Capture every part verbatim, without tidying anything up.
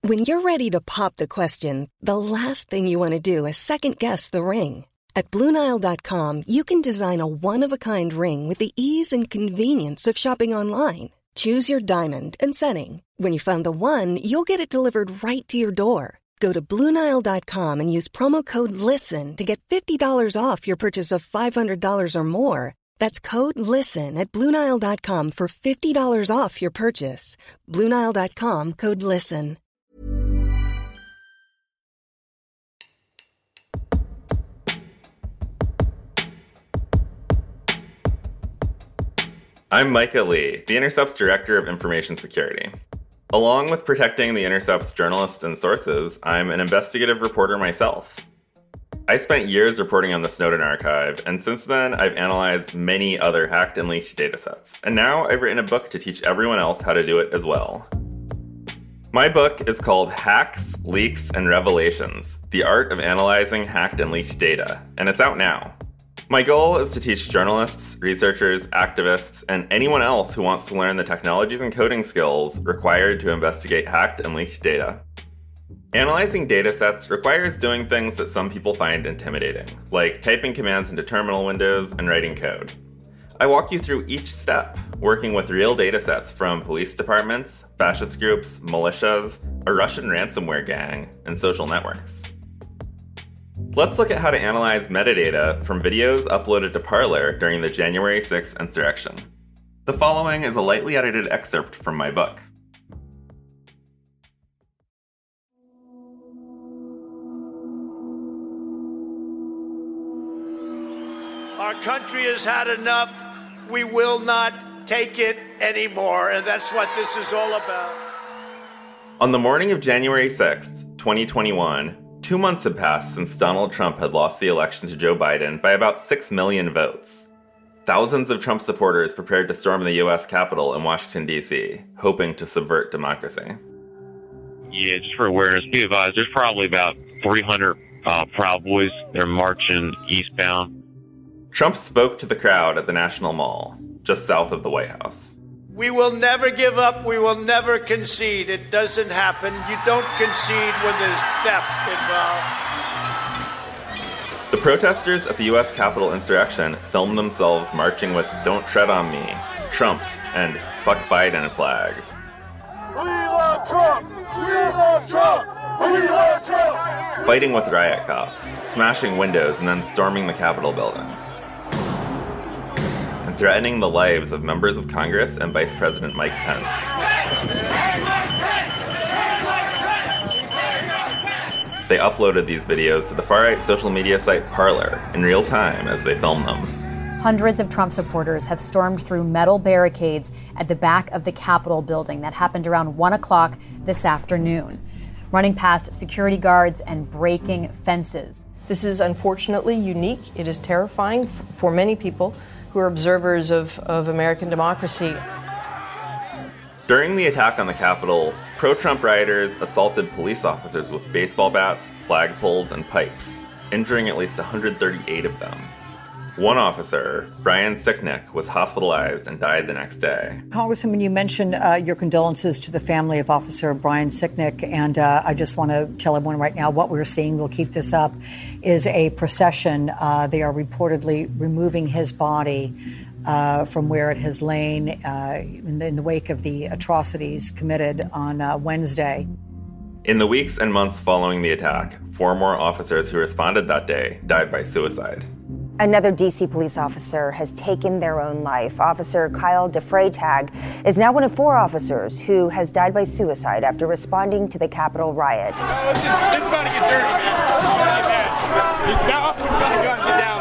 When you're ready to pop the question, the last thing you want to do is second-guess the ring. At Blue Nile dot com, you can design a one-of-a-kind ring with the ease and convenience of shopping online. Choose your diamond and setting. When you find the one, you'll get it delivered right to your door. Go to Blue Nile dot com and use promo code LISTEN to get fifty dollars off your purchase of five hundred dollars or more. That's code LISTEN at Blue Nile dot com for fifty dollars off your purchase. Blue Nile dot com, code LISTEN. I'm Micah Lee, The Intercept's Director of Information Security. Along with protecting The Intercept's journalists and sources, I'm an investigative reporter myself. I spent years reporting on the Snowden archive, and since then I've analyzed many other hacked and leaked datasets. And now I've written a book to teach everyone else how to do it as well. My book is called Hacks, Leaks, and Revelations: The Art of Analyzing Hacked and Leaked Data, and it's out now. My goal is to teach journalists, researchers, activists, and anyone else who wants to learn the technologies and coding skills required to investigate hacked and leaked data. Analyzing datasets requires doing things that some people find intimidating, like typing commands into terminal windows and writing code. I walk you through each step, working with real datasets from police departments, fascist groups, militias, a Russian ransomware gang, and social networks. Let's look at how to analyze metadata from videos uploaded to Parler during the January sixth insurrection. The following is a lightly edited excerpt from my book. Our country has had enough. We will not take it anymore, and that's what this is all about. On the morning of January sixth, twenty twenty-one, two months had passed since Donald Trump had lost the election to Joe Biden by about six million votes. Thousands of Trump supporters prepared to storm the U S Capitol in Washington, D C, hoping to subvert democracy. Yeah, just for awareness, be advised, there's probably about three hundred uh, Proud Boys. They're marching eastbound. Trump spoke to the crowd at the National Mall, just south of the White House. We will never give up. We will never concede. It doesn't happen. You don't concede when there's theft involved. The protesters at the U S Capitol insurrection filmed themselves marching with "Don't Tread on Me," Trump, and "Fuck Biden" flags. We love Trump! We love Trump! We love Trump! Fighting with riot cops, smashing windows, and then storming the Capitol building. And threatening the lives of members of Congress and Vice President Mike Pence. They uploaded these videos to the far-right social media site Parler in real time as they filmed them. Hundreds of Trump supporters have stormed through metal barricades at the back of the Capitol building. That happened around one o'clock this afternoon, running past security guards and breaking fences. This is unfortunately unique. It is terrifying f- for many people who are observers of, of American democracy. During the attack on the Capitol, pro-Trump rioters assaulted police officers with baseball bats, flagpoles, and pipes, injuring at least one hundred thirty-eight of them. One officer, Brian Sicknick, was hospitalized and died the next day. Congresswoman, you mentioned uh, your condolences to the family of Officer Brian Sicknick, and uh, I just want to tell everyone right now what we're seeing, we'll keep this up, is a procession. Uh, they are reportedly removing his body uh, from where it has lain uh, in, the, in the wake of the atrocities committed on uh, Wednesday. In the weeks and months following the attack, four more officers who responded that day died by suicide. Another D C police officer has taken their own life. Officer Kyle DeFreytag is now one of four officers who has died by suicide after responding to the Capitol riot. No, this, is, this is about to get dirty, man. It's like that. That officer's got a gun. Get down.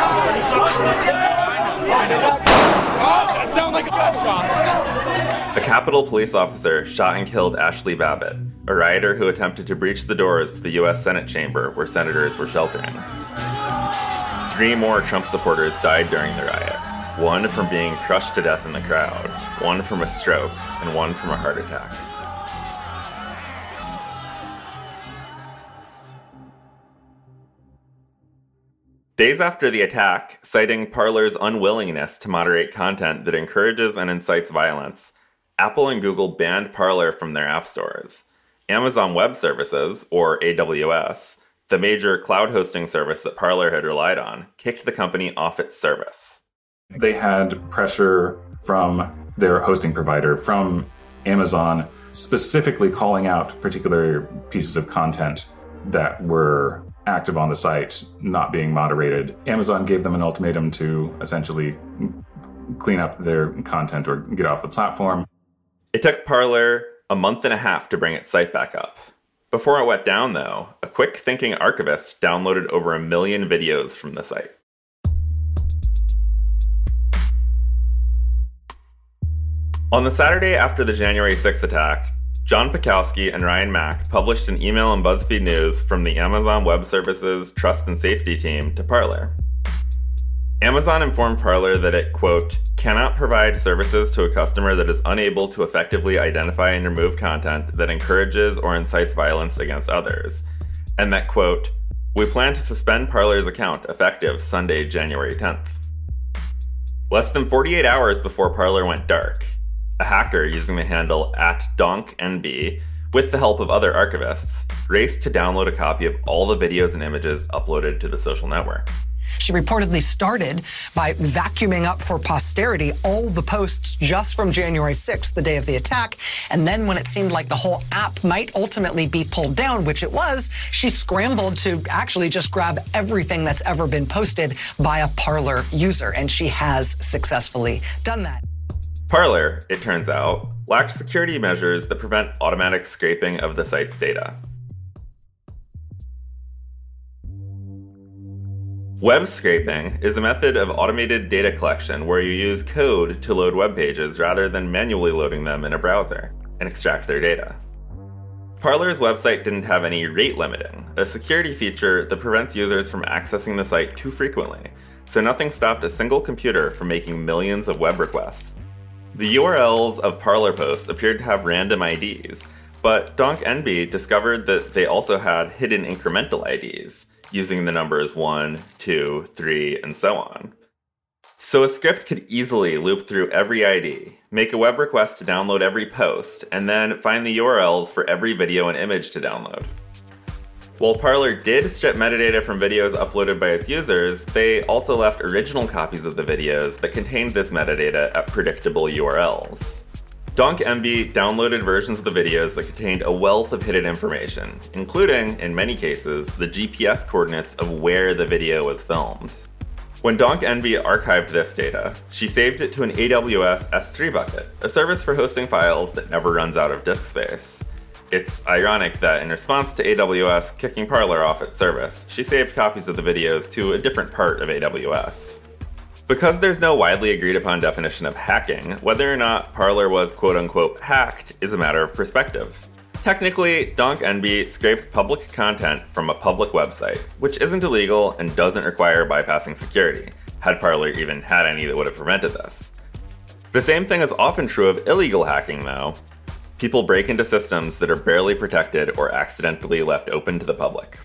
I know. Oh, that sounds like a gunshot. A Capitol police officer shot and killed Ashley Babbitt, a rioter who attempted to breach the doors to the U S Senate chamber where senators were sheltering. Three more Trump supporters died during the riot, one from being crushed to death in the crowd, one from a stroke, and one from a heart attack. Days after the attack, citing Parler's unwillingness to moderate content that encourages and incites violence, Apple and Google banned Parler from their app stores. Amazon Web Services, or A W S, the major cloud hosting service that Parler had relied on, kicked the company off its service. They had pressure from their hosting provider, from Amazon, specifically calling out particular pieces of content that were active on the site, not being moderated. Amazon gave them an ultimatum to essentially clean up their content or get off the platform. It took Parler a month and a half to bring its site back up. Before it went down, though, a quick-thinking archivist downloaded over a million videos from the site. On the Saturday after the January sixth attack, John Pikowski and Ryan Mack published an email in BuzzFeed News from the Amazon Web Services Trust and Safety team to Parler. Amazon informed Parler that it, quote, cannot provide services to a customer that is unable to effectively identify and remove content that encourages or incites violence against others, and that, quote, we plan to suspend Parler's account effective Sunday, January tenth. Less than forty-eight hours before Parler went dark, a hacker using the handle at donknb, with the help of other archivists, raced to download a copy of all the videos and images uploaded to the social network. She reportedly started by vacuuming up for posterity all the posts just from January sixth, the day of the attack. And then when it seemed like the whole app might ultimately be pulled down, which it was, she scrambled to actually just grab everything that's ever been posted by a Parler user. And she has successfully done that. Parler, it turns out, lacked security measures that prevent automatic scraping of the site's data. Web scraping is a method of automated data collection where you use code to load web pages rather than manually loading them in a browser and extract their data. Parler's website didn't have any rate limiting, a security feature that prevents users from accessing the site too frequently, so nothing stopped a single computer from making millions of web requests. The U R Ls of Parler posts appeared to have random I Ds, but DonkNB discovered that they also had hidden incremental I Ds, using the numbers one, two, three, and so on. So a script could easily loop through every I D, make a web request to download every post, and then find the U R Ls for every video and image to download. While Parler did strip metadata from videos uploaded by its users, they also left original copies of the videos that contained this metadata at predictable U R Ls. DonkNB downloaded versions of the videos that contained a wealth of hidden information, including, in many cases, the G P S coordinates of where the video was filmed. When DonkNB archived this data, she saved it to an A W S S three bucket, a service for hosting files that never runs out of disk space. It's ironic that in response to A W S kicking Parler off its service, she saved copies of the videos to a different part of A W S. Because there's no widely agreed upon definition of hacking, whether or not Parler was quote-unquote hacked is a matter of perspective. Technically, DonkNB scraped public content from a public website, which isn't illegal and doesn't require bypassing security, had Parler even had any that would have prevented this. The same thing is often true of illegal hacking, though. People break into systems that are barely protected or accidentally left open to the public.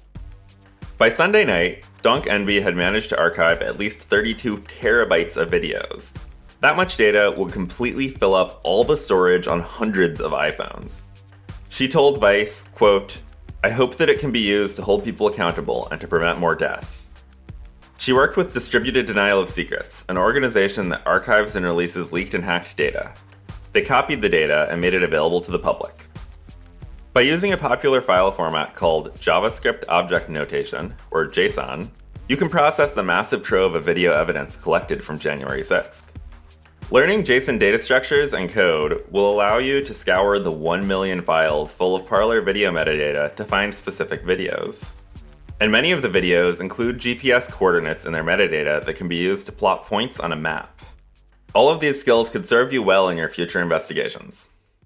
By Sunday night, DonkNB had managed to archive at least thirty-two terabytes of videos. That much data would completely fill up all the storage on hundreds of iPhones. She told Vice, quote, I hope that it can be used to hold people accountable and to prevent more death. She worked with Distributed Denial of Secrets, an organization that archives and releases leaked and hacked data. They copied the data and made it available to the public. By using a popular file format called JavaScript Object Notation, or JSON, you can process the massive trove of video evidence collected from January sixth. Learning JSON data structures and code will allow you to scour the one million files full of Parler video metadata to find specific videos. And many of the videos include G P S coordinates in their metadata that can be used to plot points on a map. All of these skills could serve you well in your future investigations.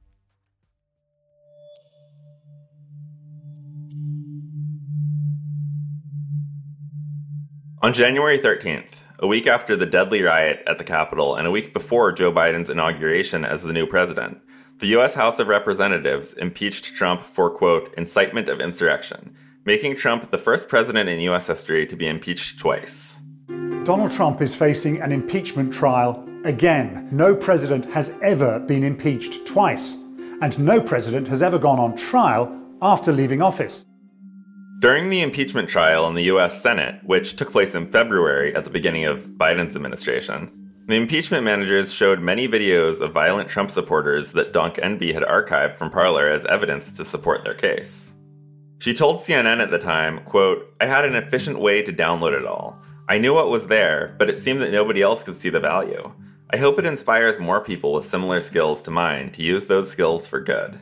On January thirteenth, a week after the deadly riot at the Capitol and a week before Joe Biden's inauguration as the new president, the U S House of Representatives impeached Trump for, quote, incitement of insurrection, making Trump the first president in U S history to be impeached twice. Donald Trump is facing an impeachment trial again. No president has ever been impeached twice. and no president has ever gone on trial after leaving office. During the impeachment trial in the U S Senate, which took place in February at the beginning of Biden's administration, the impeachment managers showed many videos of violent Trump supporters that Donk Enby had archived from Parler as evidence to support their case. She told C N N at the time, quote, "I had an efficient way to download it all. I knew what was there, but it seemed that nobody else could see the value. I hope it inspires more people with similar skills to mine to use those skills for good."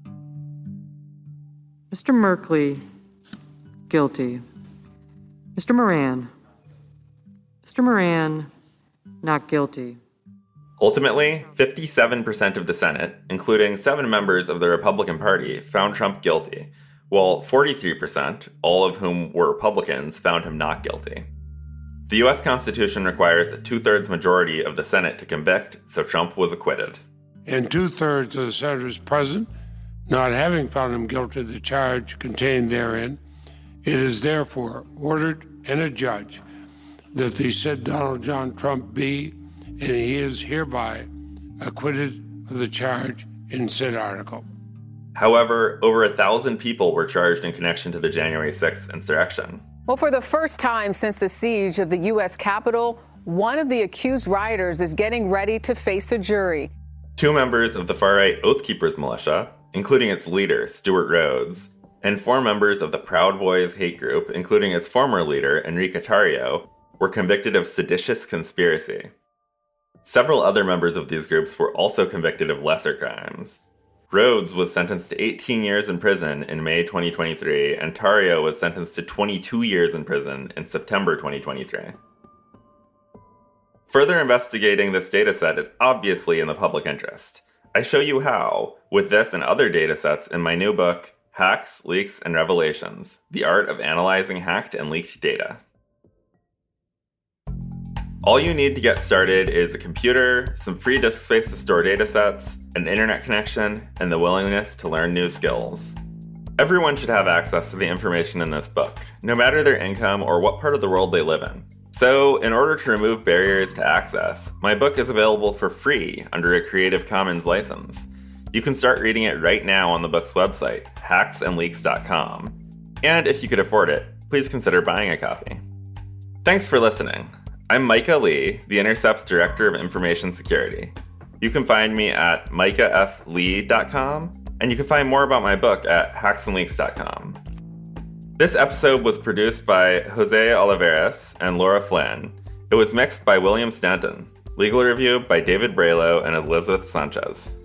Mister Merkley, guilty. Mister Moran. Mister Moran, not guilty. Ultimately, fifty-seven percent of the Senate, including seven members of the Republican Party, found Trump guilty, while forty-three percent, all of whom were Republicans, found him not guilty. The U S Constitution requires a two-thirds majority of the Senate to convict, so Trump was acquitted. And two-thirds of the senators present, not having found him guilty of the charge contained therein, it is therefore ordered and adjudged that the said Donald John Trump be, and he is hereby, acquitted of the charge in said article. However, over a thousand people were charged in connection to the January sixth insurrection. Well, for the first time since the siege of the U S Capitol, one of the accused rioters is getting ready to face a jury. Two members of the far-right Oath Keepers militia, including its leader, Stewart Rhodes, and four members of the Proud Boys hate group, including its former leader, Enrique Tarrio, were convicted of seditious conspiracy. Several other members of these groups were also convicted of lesser crimes. Rhodes was sentenced to eighteen years in prison in May twenty twenty-three, and Tarrio was sentenced to twenty-two years in prison in September twenty twenty-three. Further investigating this dataset is obviously in the public interest. I show you how, with this and other datasets in my new book, Hacks, Leaks, and Revelations, The Art of Analyzing Hacked and Leaked Data. All you need to get started is a computer, some free disk space to store datasets, an internet connection, and the willingness to learn new skills. Everyone should have access to the information in this book, no matter their income or what part of the world they live in. So, in order to remove barriers to access, my book is available for free under a Creative Commons license. You can start reading it right now on the book's website, hacks and leaks dot com. And if you could afford it, please consider buying a copy. Thanks for listening. I'm Micah Lee, The Intercept's Director of Information Security. You can find me at micah f lee dot com, and you can find more about my book at hacks and leaks dot com. This episode was produced by Jose Oliveras and Laura Flynn. It was mixed by William Stanton. Legal review by David Braylow and Elizabeth Sanchez.